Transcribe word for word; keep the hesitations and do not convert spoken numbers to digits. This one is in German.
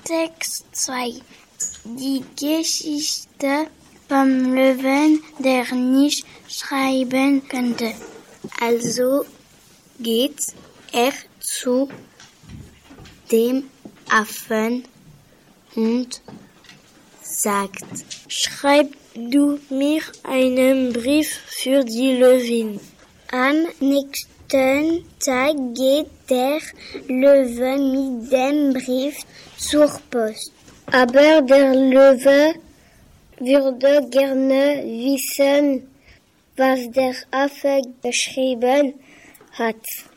Text zwei. Die Geschichte vom Löwen, der nicht schreiben konnte. Also geht er zu dem Affen und sagt: Schreib du mir einen Brief für die Löwin. Am nächsten Tag geht der Löwe mit dem Brief zur Post. Aber der Löwe würde gerne wissen, was der Affe geschrieben hat.